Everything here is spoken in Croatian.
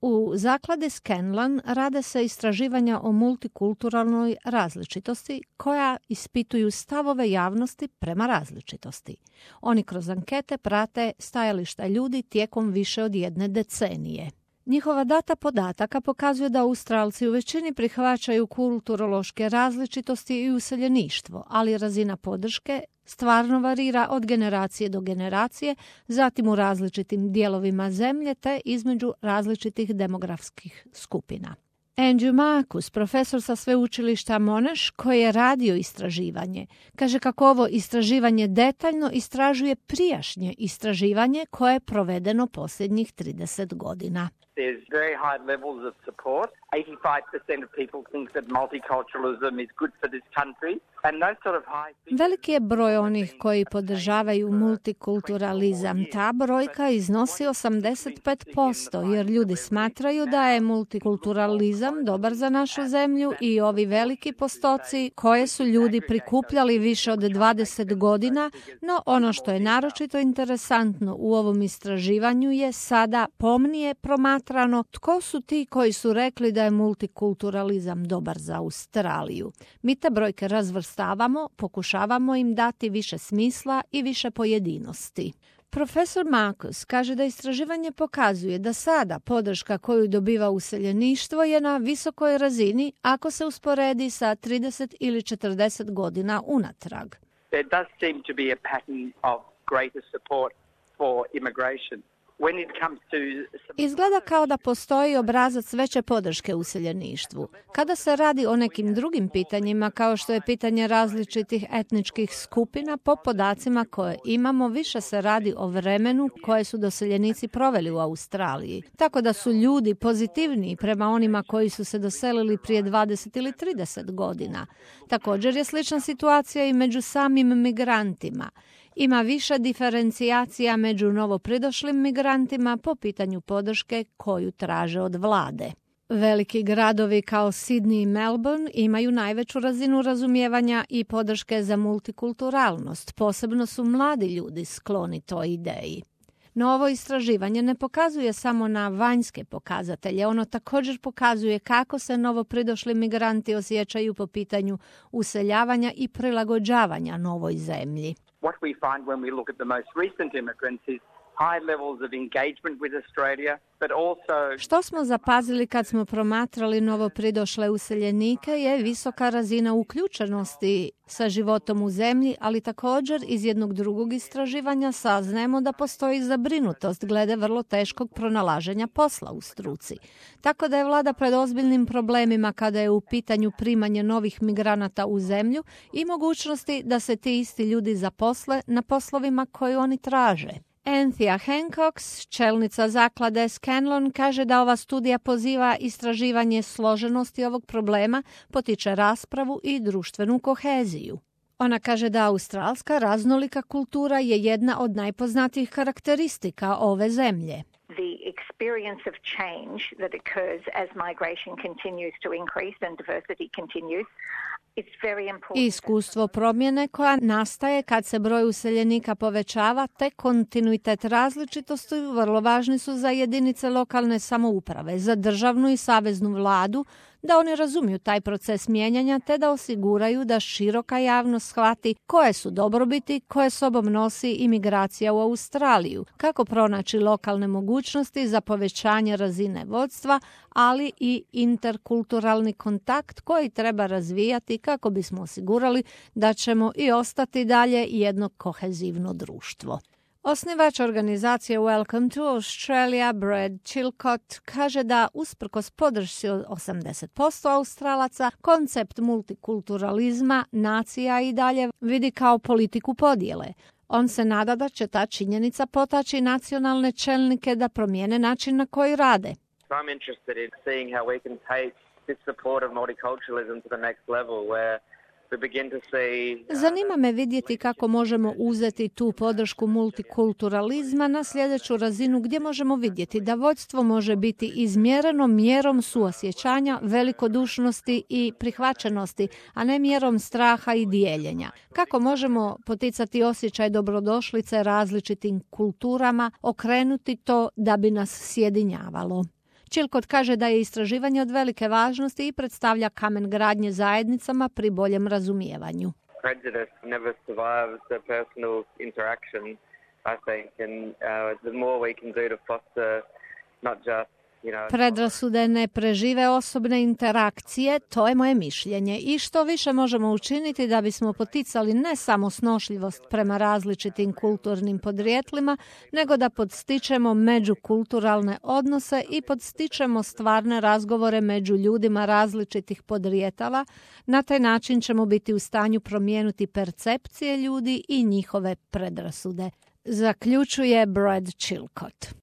U zakladi Scanlan rade se istraživanja o multikulturalnoj različitosti koja ispituju stavove javnosti prema različitosti. Oni kroz ankete prate stajališta ljudi tijekom više od jedne decenije. Njihova data podataka pokazuje da Australci u većini prihvaćaju kulturološke različitosti i useljeništvo, ali razina podrške stvarno varira od generacije do generacije, zatim u različitim dijelovima zemlje te između različitih demografskih skupina. Andrew Marcus, profesor sa sveučilišta Monash, koji je radio istraživanje, kaže kako ovo istraživanje detaljno istražuje prijašnje istraživanje koje je provedeno posljednjih 30 godina. There's very high levels of support. 85% of people think that multiculturalism is good for this country. And those sort of high... Veliki je broj onih koji podržavaju multikulturalizam. Ta brojka iznosi 85%, jer ljudi smatraju da je multikulturalizam dobar za našu zemlju i ovi veliki postoci koje su ljudi prikupljali više od 20 godina, no ono što je naročito interesantno u ovom istraživanju je sada pomnije promatrano tko su ti koji su rekli da je multikulturalizam dobar za Australiju. Mi te brojke razvrstavamo, pokušavamo im dati više smisla i više pojedinosti. Profesor Marcus kaže da istraživanje pokazuje da sada podrška koju dobiva useljeništvo je na visokoj razini ako se usporedi sa 30 ili 40 godina unatrag. There does seem to be a pattern of greater support for immigration. Izgleda kao da postoji obrazac veće podrške useljeništvu. Kada se radi o nekim drugim pitanjima, kao što je pitanje različitih etničkih skupina, po podacima koje imamo, više se radi o vremenu koje su doseljenici proveli u Australiji. Tako da su ljudi pozitivniji prema onima koji su se doselili prije 20 ili 30 godina. Također je slična situacija i među samim migrantima. Ima više diferencijacija među novopridošlim migrantima po pitanju podrške koju traže od vlade. Veliki gradovi kao Sydney i Melbourne imaju najveću razinu razumijevanja i podrške za multikulturalnost. Posebno su mladi ljudi skloni toj ideji. No ovo istraživanje ne pokazuje samo na vanjske pokazatelje, ono također pokazuje kako se novopridošli migranti osjećaju po pitanju useljavanja i prilagođavanja novoj zemlji. What we find when we look at the most recent immigrants is high levels of engagement with Australia, but also... Što smo zapazili kad smo promatrali novopridošle useljenike je visoka razina uključenosti sa životom u zemlji, ali također iz jednog drugog istraživanja saznajemo da postoji zabrinutost glede vrlo teškog pronalaženja posla u struci. Tako da je vlada pred ozbiljnim problemima kada je u pitanju primanje novih migranata u zemlju i mogućnosti da se ti isti ljudi zaposle na poslovima koje oni traže. Anthea Hancock, čelnica zaklade Scanlan, kaže da ova studija poziva istraživanje složenosti ovog problema, potiče raspravu i društvenu koheziju. Ona kaže da australska raznolika kultura je jedna od najpoznatijih karakteristika ove zemlje. The experience of change that occurs as migration continues to increase and diversity continues. Iskustvo promjene koja nastaje kad se broj useljenika povećava te kontinuitet različitosti vrlo važni su za jedinice lokalne samouprave, za državnu i saveznu vladu, da oni razumiju taj proces mijenjanja te da osiguraju da široka javnost shvati koje su dobrobiti koje sobom nosi imigracija u Australiju, kako pronaći lokalne mogućnosti za povećanje razine vodstva, ali i interkulturalni kontakt koji treba razvijati kako bismo osigurali da ćemo i ostati dalje jedno kohezivno društvo. Osnivač organizacije Welcome to Australia, Brad Chilcott, kaže da usprkos podršci od 80% Australaca, koncept multikulturalizma nacija i dalje vidi kao politiku podjele. On se nada da će ta činjenica potaći nacionalne čelnike da promijene način na koji rade. I'm interested in seeing how we can take this support of multiculturalism to the next level where Zanima me vidjeti kako možemo uzeti tu podršku multikulturalizma na sljedeću razinu gdje možemo vidjeti da vodstvo može biti izmjereno mjerom suosjećanja, velikodušnosti i prihvaćenosti, a ne mjerom straha i dijeljenja. Kako možemo poticati osjećaj dobrodošlice različitim kulturama, okrenuti to da bi nas sjedinjavalo. Chilcott kaže da je istraživanje od velike važnosti i predstavlja kamen gradnje zajednicama pri boljem razumijevanju. Prejudice never survives the personal interaction, I think, and the more we can do to foster not just Predrasude ne prežive osobne interakcije, to je moje mišljenje. I što više možemo učiniti da bismo poticali ne samo snošljivost prema različitim kulturnim podrijetlima, nego da podstičemo međukulturalne odnose i podstičemo stvarne razgovore među ljudima različitih podrijetala. Na taj način ćemo biti u stanju promijeniti percepcije ljudi i njihove predrasude. Zaključuje Brad Chilcott.